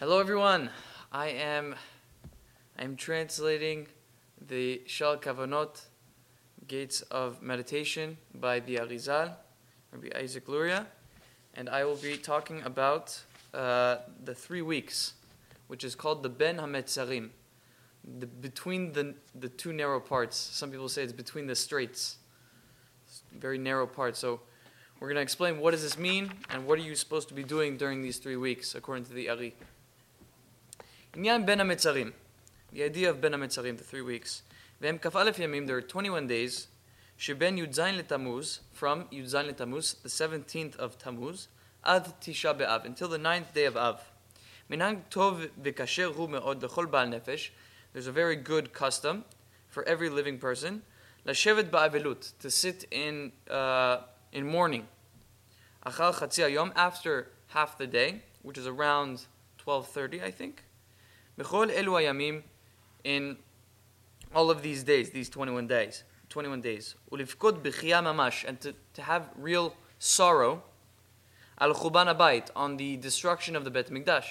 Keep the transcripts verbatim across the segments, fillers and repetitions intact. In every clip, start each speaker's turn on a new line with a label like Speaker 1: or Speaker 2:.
Speaker 1: Hello everyone. I am I'm translating the Shal Kavanot, Gates of Meditation by the Arizal, Rabbi Isaac Luria, and I will be talking about uh, the three weeks, which is called the Ben HaMetzarim, the between the the two narrow parts. Some people say it's between the straits, it's very narrow parts. So we're going to explain what does this mean and what are you supposed to be doing during these three weeks according to the Ari. Inyan Ben HaMetzarim, the idea of Ben HaMetzarim, the three weeks. V'hem kaf alef yamim, there are twenty-one days, sheben Yudzayin leTammuz, from Yudzayin leTammuz, the seventeenth of Tammuz, ad Tisha B'Av, until the ninth day of Av. Minhag tov v'kasher hu me'od lechol ba'al nefesh, there's a very good custom for every living person, lashevet ba'avelut, to sit in uh, in mourning. Achal chatzi hayom, after half the day, which is around twelve thirty, I think. B'chol elu hayamim, in all of these days, these twenty-one days, twenty-one days. Ulifkod b'chiyah mamash, and to, to have real sorrow, al chuban habayit, on the destruction of the Bet Mikdash.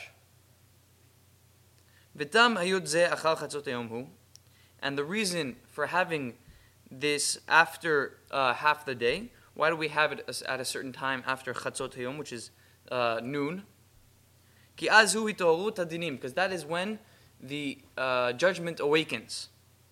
Speaker 1: V'tam hayud zeh achal chatzot hayom hu, and the reason for having this after uh, half the day, why do we have it at a certain time after chatzot hayom, which is uh, noon? Ki az hu hitoru tadinim, because that is when the uh, judgment awakens.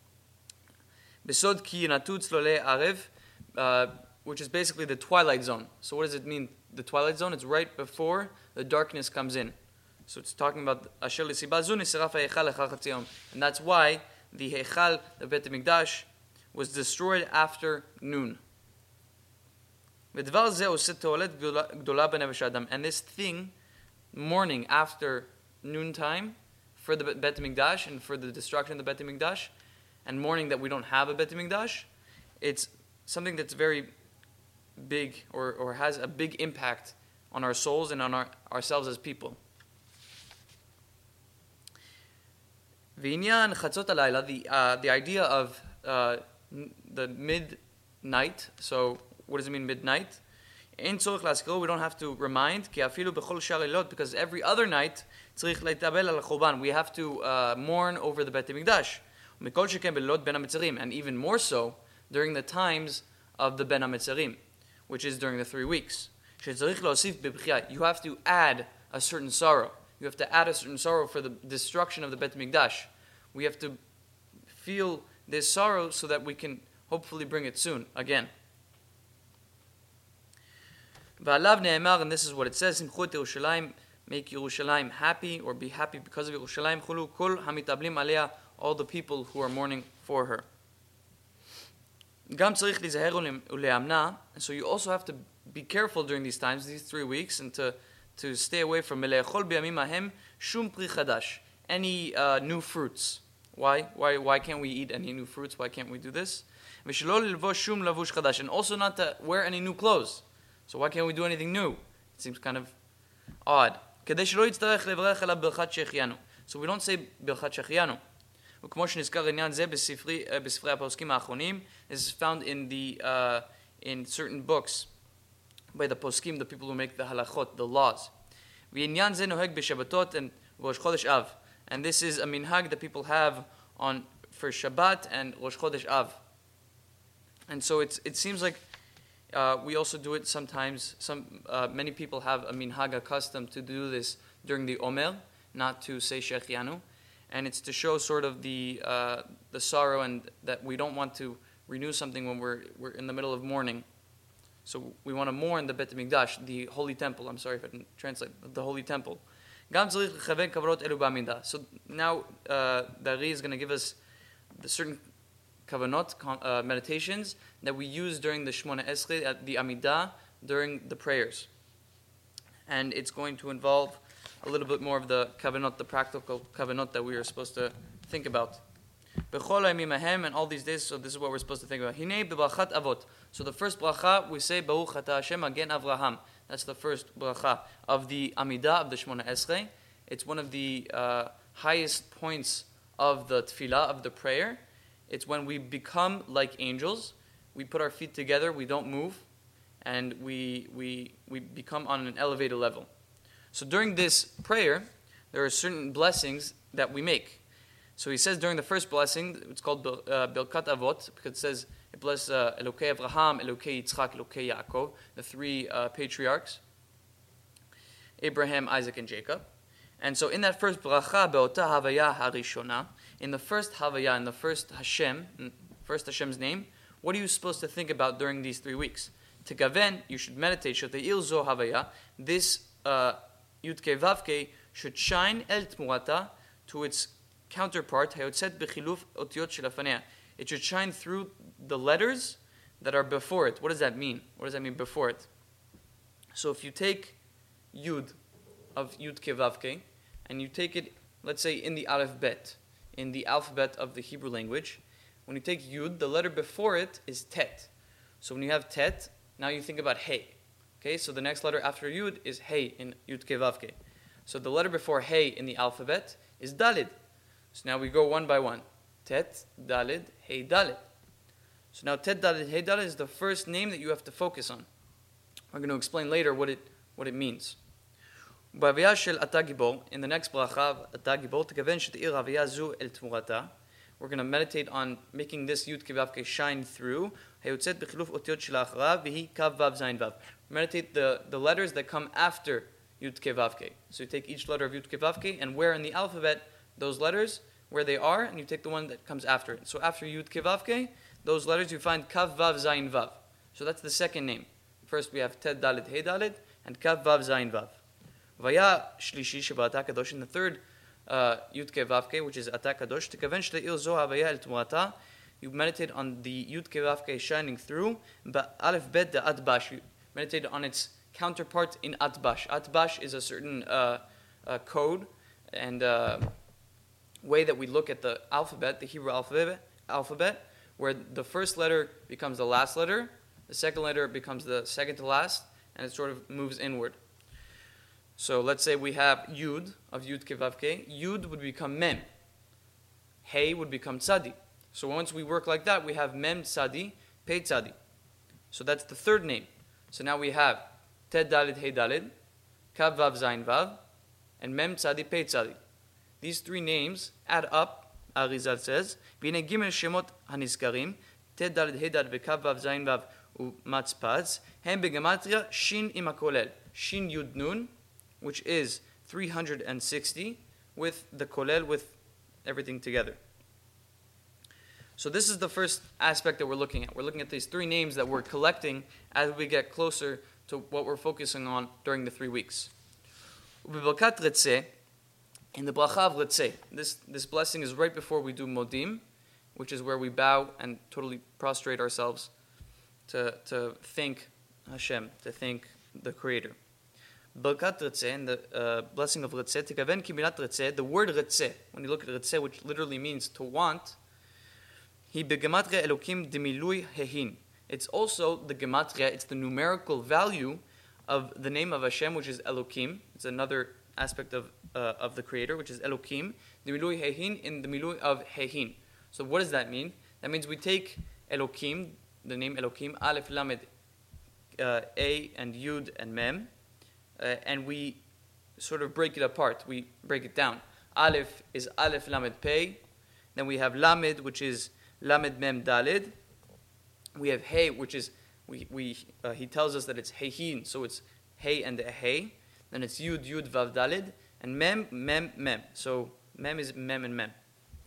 Speaker 1: Besod ki natut tzlolei arev, which is basically the twilight zone. So what does it mean, the twilight zone? It's right before the darkness comes in. So it's talking about asher l'siba zu nisraf ha'echal echal chatzi yom, and that's why the hechal, the Bet Mikdash, was destroyed after noon. V'dvar zeh oseh to'olet gdola b'nefesh adam, and this thing, morning after noontime, for the Bet Mikdash and for the destruction of the Bet Mikdash, and morning that we don't have a Bet Mikdash, it's something that's very big, or, or has a big impact on our souls and on our, ourselves as people. V'inyan chatzot halayla, the uh, the idea of uh, n- the midnight. So what does it mean midnight? Ein tzorich laskiro, we don't have to remind, ki afilu bechol shar elot, because every other night tzrich leitabel al choban, we have to uh, mourn over the Bet Mikdash. Mikol sheken belot Ben HaMetzarim, and even more so during the times of the Ben HaMetzarim, which is during the three weeks. Shetzarich laosif bebchia, you have to add a certain sorrow. You have to add a certain sorrow for the destruction of the Bet Mikdash. We have to feel this sorrow so that we can hopefully bring it soon again. V'alav ne'emar, and this is what it says, Simchu et Yerushalayim, make Yerushalayim happy, or be happy because of Yerushalayim, chulu kol hamitablim aliyah, all the people who are mourning for her. Gam tzarich lizaher ule'amna, and so you also have to be careful during these times, these three weeks, and to to stay away from mele'echol b'yamim ahem shum pri chadash, any uh, new fruits. Why? Why? Why can't we eat any new fruits? Why can't we do this? V'shelo lilvosh shum lavush chadash, and also not to wear any new clothes. So why can't we do anything new? It seems kind of odd. So we don't say Birchat Shechianu. This is found in the uh, in certain books by the poskim, the people who make the halachot, the laws. And and this is a minhag that people have on for Shabbat and Rosh Chodesh Av. And so it's it seems like Uh, we also do it sometimes. Some uh, many people have a minhag, a custom to do this during the Omer, not to say Shechianu, and it's to show sort of the uh, the sorrow and that we don't want to renew something when we're we're in the middle of mourning. So we want to mourn the Bet Mikdash, the holy temple. I'm sorry if I didn't translate the holy temple. So now uh, the Ari is going to give us the certain kavanot, uh, meditations that we use during the Shmona Esrei, at the Amidah, during the prayers. And it's going to involve a little bit more of the kavanot, the practical kavanot that we are supposed to think about. B'chol hayamim ahem, and all these days, so this is what we're supposed to think about. Hinei b'brachat avot. So the first bracha, we say, Baruch atah Hashem Magen Avraham. That's the first bracha of the Amidah, of the Shmona Esrei. It's one of the uh, highest points of the tefillah, of the prayer. It's when we become like angels. We put our feet together, we don't move, and we we we become on an elevated level. So during this prayer, there are certain blessings that we make. So he says during the first blessing, it's called uh, Birkat Avot, because it says, it blesses uh, Elokei Avraham, Elokei Yitzchak, Elokei Yaakov, the three uh, patriarchs, Abraham, Isaac, and Jacob. And so in that first bracha, Be'ota Havaya Harishona, in the first Havaya, in the first Hashem, first Hashem's name, what are you supposed to think about during these three weeks? Tekaven, you should meditate, Shote'il Zo Havaya, this uh, Yudke Vavke should shine El Tmurata to its counterpart, Hayotzet Bechiluf Otiot Shelafanea. It should shine through the letters that are before it. What does that mean? What does that mean before it? So if you take Yud of Yud Kevavke and you take it, let's say, in the Aleph Bet, in the alphabet of the Hebrew language, when you take Yud, the letter before it is Tet. So when you have Tet, now you think about Hey. Okay, so the next letter after Yud is Hey in Yud Kevavke. So the letter before Hey in the alphabet is Dalid. So now we go one by one. Tet, Dalid, Hey, Dalid. So now Tet, Dalid, Hey, Dalid is the first name that you have to focus on. We're going to explain later what it what it means. In the next bracha, we're going to meditate on making this Yud Kevavke shine through. Meditate the, the letters that come after Yud Kevavke. So you take each letter of Yud Kevavke and where in the alphabet those letters, where they are, and you take the one that comes after it. So after Yud Kevavke, those letters you find Kav Vav Zayin Vav. So that's the second name. First we have Ted Dalet Hey Dalet and Kav Vav Zayin Vav. Vaya Shlishi Sheba'ata Kadosh, in the third uh, Yud Kevavke, which is Ata Kadosh, Tekaven Shle'il Zo Havaya El Tmurata, you meditate on the Yud Kevavke shining through, but Aleph Bet the Atbash, you meditate on its counterpart in Atbash. Atbash is a certain uh, uh, code and uh, way that we look at the alphabet, the Hebrew alphabet, alphabet, where the first letter becomes the last letter, the second letter becomes the second to last, and it sort of moves inward. So let's say we have Yud of Yud Kevavke. Yud would become Mem. Hey would become Tzadi. So once we work like that, we have Mem Tzadi, Pei Tzadi. So that's the third name. So now we have Ted Dalid Hey Dalid, Kav Vav Zayin Vav, and Mem Tzadi Pei Tzadi. These three names add up, Arizal says, V'ine Gimel Shemot HaNizkarim, Ted Dalid Hey Dalid V'Kav Vav Zayin Vav U'Matzpaz, Hem Begematria Shin Im HaKolel, Shin Yud Nun, which is three hundred sixty, with the kolel, with everything together. So this is the first aspect that we're looking at. We're looking at these three names that we're collecting as we get closer to what we're focusing on during the three weeks. In the bracha of Ritzeh, this, this blessing is right before we do Modim, which is where we bow and totally prostrate ourselves to, to thank Hashem, to thank the Creator. Birkat Ritzeh, and the uh, blessing of Ritzeh, Tekaven Kibilat Ritzeh, the word Ritzeh, when you look at Ritzeh, which literally means to want, Hi begematria Elokim demilui hehin. It's also the gematria, it's the numerical value of the name of Hashem, which is Elokim. It's another aspect of uh, of the Creator, which is Elokim. Demilui hehin in the milui of hehin. So what does that mean? That means we take Elokim, the name Elokim, Aleph Lamed, uh, A and Yud and Mem, uh, and we sort of break it apart. We break it down. Aleph is Aleph Lamed Pei. Then we have Lamed, which is Lamed Mem Dalid. We have Hey, which is, we we uh, he tells us that it's Heihin, so it's Hey and a Hey. Then it's Yud, Yud, Vav, Dalid. And Mem, Mem, Mem. So Mem is Mem and Mem.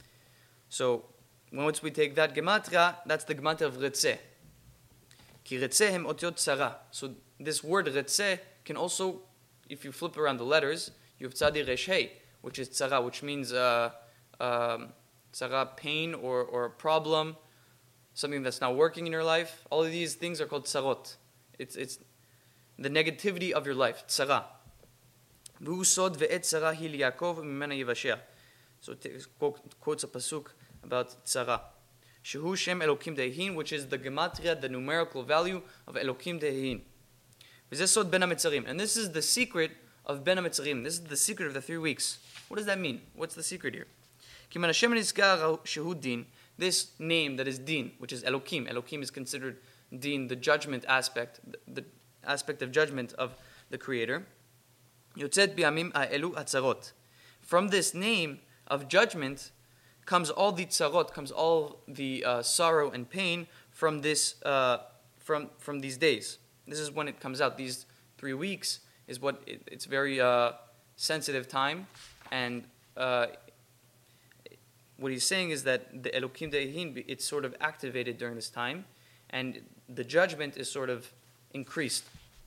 Speaker 1: So once we take that Gematria, that's the Gematria of Ritzeh. Ki Ritzeh hem otiot tzara. So this word Ritzeh can also, if you flip around the letters, you have Tzadi Resh Hey, which is tzara, which means uh, um, tzara, pain or, or a problem, something that's not working in your life. All of these things are called tzarot. It's it's the negativity of your life, tzara. V'hu sod ve'et tzara hi liYaakov mimena yivashea. So it quotes a pasuk about tzara. Shehu Shem Elokim Dehin, which is the gematria, the numerical value of Elokim Dehin. V'zeh sod ben hametzarim. And this is the secret of ben hametzarim. This is the secret of the three weeks. What does that mean? What's the secret here? Kiman Hashem nizkar shehu din. This name that is din, which is Elokim. Elokim is considered din, the judgment aspect, the, the aspect of judgment of the Creator. Yotzet bi'amim ha'elu hatzarot. from this name of judgment comes all the tzarot, comes all the uh, sorrow and pain from this uh, from from these days. This is when it comes out. These three weeks is what it, it's very uh, sensitive time, and uh, what he's saying is that the Elokim De'ehin, it's sort of activated during this time, and the judgment is sort of increased.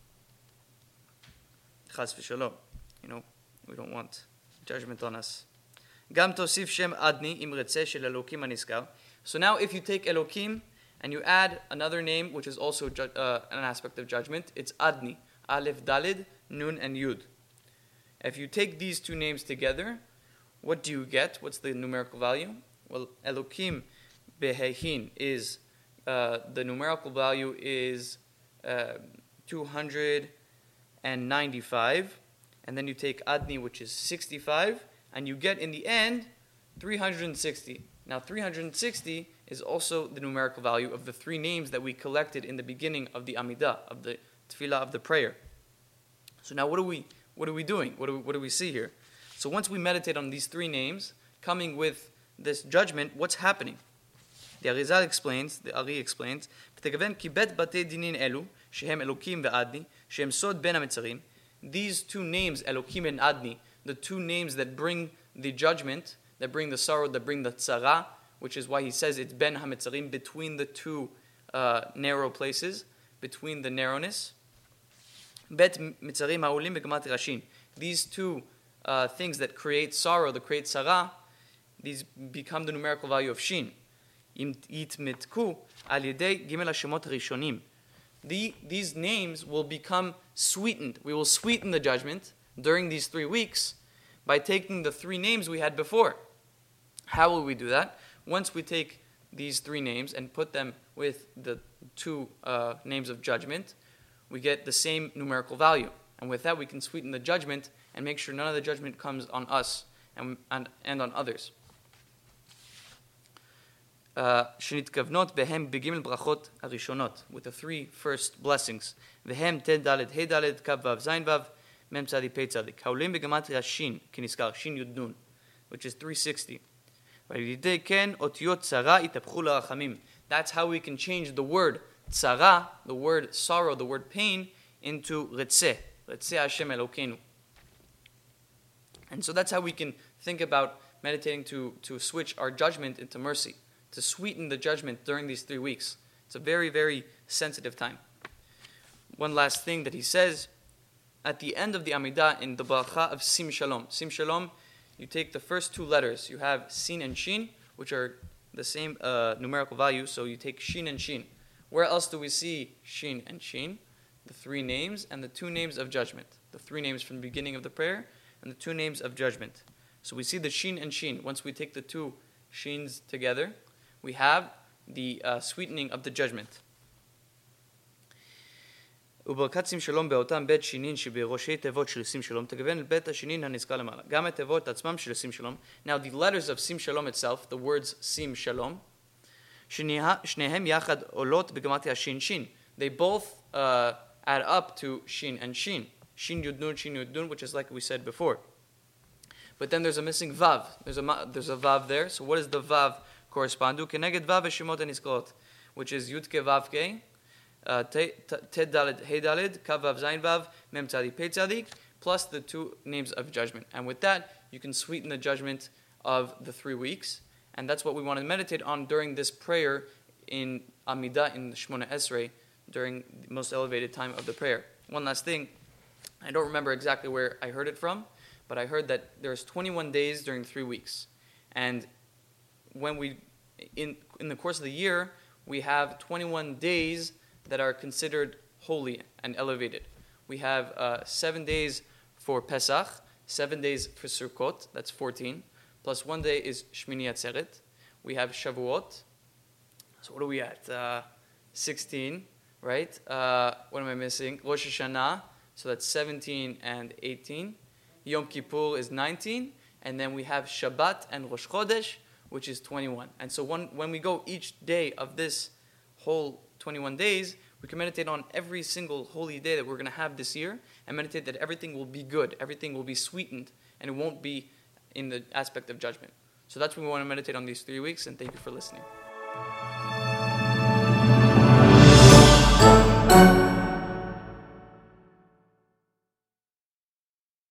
Speaker 1: Chas v'shalom, you know, we don't want judgment on us. Gam tosif shem adni im retzeh shel Elokim haniskar. So now if you take Elokim and you add another name, which is also ju- uh, an aspect of judgment, it's adni, Aleph, Dalid, Nun, and Yud. If you take these two names together, what do you get? What's the numerical value? Well, Elokim Behehin is, uh, the numerical value is uh, two hundred ninety-five, and then you take Adni, which is sixty-five, and you get in the end three hundred sixty. Now three hundred sixty is also the numerical value of the three names that we collected in the beginning of the Amidah, of the Tefillah, of the prayer. So now what are we what are we doing? What do we, what do we see here? So once we meditate on these three names, coming with this judgment, what's happening? The Arizal explains, the Ari explains, these two names, Elokim and Adni, the two names that bring the judgment, that bring the sorrow, that bring the tzara, which is why he says it's ben hametzarim, between the two uh, narrow places, between the narrowness. Bet mitzarim ha'olim begamat rashin. These two uh, things that create sorrow, that create tzara, these become the numerical value of shin. Yitmetku al yedei gimel hashemot harishonim. These names will become sweetened. We will sweeten the judgment during these three weeks by taking the three names we had before. How will we do that? Once we take these three names and put them with the two uh, names of judgment, we get the same numerical value. And with that, we can sweeten the judgment and make sure none of the judgment comes on us and, and, and on others. שנתכוונות בהם בגימל ברכות הראשונות, with the three first blessings. והם ת' ד' ה' ד' כ' ו' ז' ו' מ' צ' פ' צ' העולים בגמטריה שין, כנזכר, שין י' נ', which is three sixty. ועל ידי כן אותיות צרה יתהפכו לרחמים. That's how we can change the word tzara, the word sorrow, the word pain, into retzeh, retzeh Hashem Elokeinu. And so that's how we can think about meditating to, to switch our judgment into mercy, to sweeten the judgment during these three weeks. It's a very, very sensitive time. One last thing that he says, at the end of the Amidah, in the Baracha of Sim Shalom. Sim Shalom, you take the first two letters. You have Sin and Shin, which are the same uh, numerical value, so you take Shin and Shin. Where else do we see Shin and Shin? The three names and the two names of judgment. The three names from the beginning of the prayer and the two names of judgment. So we see the Shin and Shin. Once we take the two Shins together, we have the uh, sweetening of the judgment. וברכת שים שלום באותם בית שינין שבראשי תיבות של שים שלום תגוון לבית השינין הנזכר למעלה. גם התיבות עצמם של שים שלום. Now the letters of sim shalom itself, the words sim shalom, שניהם יחד עולות בגמטריה שין שין. They both uh, add up to shin and shin. Shin yud nun, shin yud nun, which is like we said before. But then there's a missing vav. There's a there's a vav there. So what does the vav correspond to? כנגד vav ושמות הנזכרות, which is י' כ' ו' כ'. Ted Daled, Hey Daled, Kav Vav Zayin Vav, Mem Tzadik, Pei Tzadik, plus the two names of judgment. And with that, you can sweeten the judgment of the three weeks. And that's what we want to meditate on during this prayer in Amidah, in the Shemona Esrei, during the most elevated time of the prayer. One last thing, I don't remember exactly where I heard it from, but I heard that there's twenty-one days during three weeks. And when we, in in the course of the year, we have twenty-one days that are considered holy and elevated. We have uh, seven days for Pesach, seven days for Sukkot, that's fourteen, plus one day is Shmini Atzeret. We have Shavuot, so what are we at? Uh, sixteen, right? Uh, what am I missing? Rosh Hashanah, so that's seventeen and eighteen. Yom Kippur is nineteen, and then we have Shabbat and Rosh Chodesh, which is twenty-one. And so one, when we go each day of this whole twenty-one days, we can meditate on every single holy day that we're going to have this year and meditate that everything will be good, everything will be sweetened, and it won't be in the aspect of judgment. So that's what we want to meditate on these three weeks, and thank you for listening.